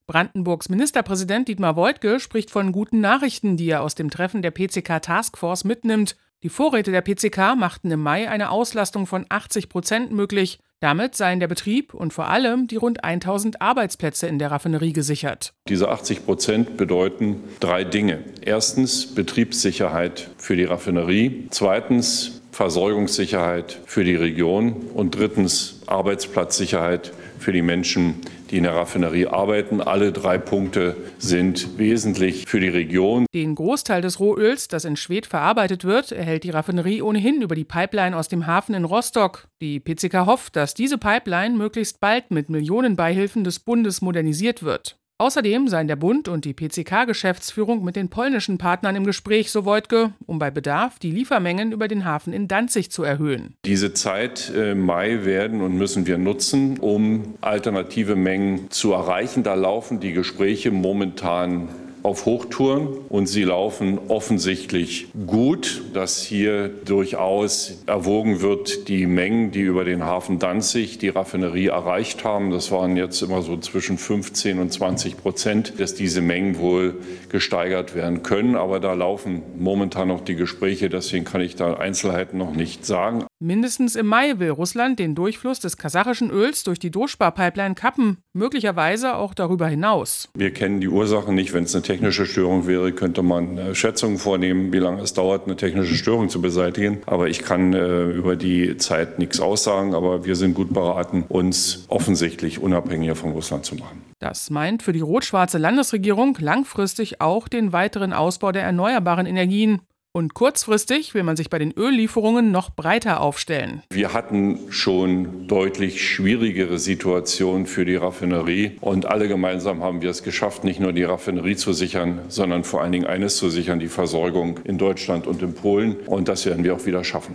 Brandenburgs Ministerpräsident Dietmar Woidke spricht von guten Nachrichten, die er aus dem Treffen der PCK-Taskforce mitnimmt. Die Vorräte der PCK machten im Mai eine Auslastung von 80% möglich. Damit seien der Betrieb und vor allem die rund 1000 Arbeitsplätze in der Raffinerie gesichert. Diese 80% bedeuten 3 Dinge. Erstens Betriebssicherheit für die Raffinerie. Zweitens Versorgungssicherheit für die Region. Und drittens Arbeitsplatzsicherheit für die Menschen, die in der Raffinerie arbeiten. Alle 3 Punkte sind wesentlich für die Region. Den Großteil des Rohöls, das in Schwedt verarbeitet wird, erhält die Raffinerie ohnehin über die Pipeline aus dem Hafen in Rostock. Die PCK hofft, dass diese Pipeline möglichst bald mit Millionenbeihilfen des Bundes modernisiert wird. Außerdem seien der Bund und die PCK-Geschäftsführung mit den polnischen Partnern im Gespräch, so Woidke, um bei Bedarf die Liefermengen über den Hafen in Danzig zu erhöhen. Diese Zeit im Mai werden und müssen wir nutzen, um alternative Mengen zu erreichen. Da laufen die Gespräche momentan auf Hochtouren und sie laufen offensichtlich gut, dass hier durchaus erwogen wird, die Mengen, die über den Hafen Danzig die Raffinerie erreicht haben, das waren jetzt immer so zwischen 15% und 20%, dass diese Mengen wohl gesteigert werden können. Aber da laufen momentan noch die Gespräche, deswegen kann ich da Einzelheiten noch nicht sagen. Mindestens im Mai will Russland den Durchfluss des kasachischen Öls durch die Droschba-Pipeline kappen, möglicherweise auch darüber hinaus. Wir kennen die Ursachen nicht. Wenn es eine technische Störung wäre, könnte man Schätzungen vornehmen, wie lange es dauert, eine technische Störung zu beseitigen. Aber ich kann über die Zeit nichts aussagen. Aber wir sind gut beraten, uns offensichtlich unabhängiger von Russland zu machen. Das meint für die rot-schwarze Landesregierung langfristig auch den weiteren Ausbau der erneuerbaren Energien. Und kurzfristig will man sich bei den Öllieferungen noch breiter aufstellen. Wir hatten schon deutlich schwierigere Situationen für die Raffinerie. Und alle gemeinsam haben wir es geschafft, nicht nur die Raffinerie zu sichern, sondern vor allen Dingen eines zu sichern, die Versorgung in Deutschland und in Polen. Und das werden wir auch wieder schaffen.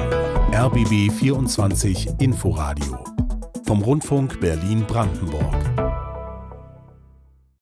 RBB 24 Inforadio vom Rundfunk Berlin-Brandenburg.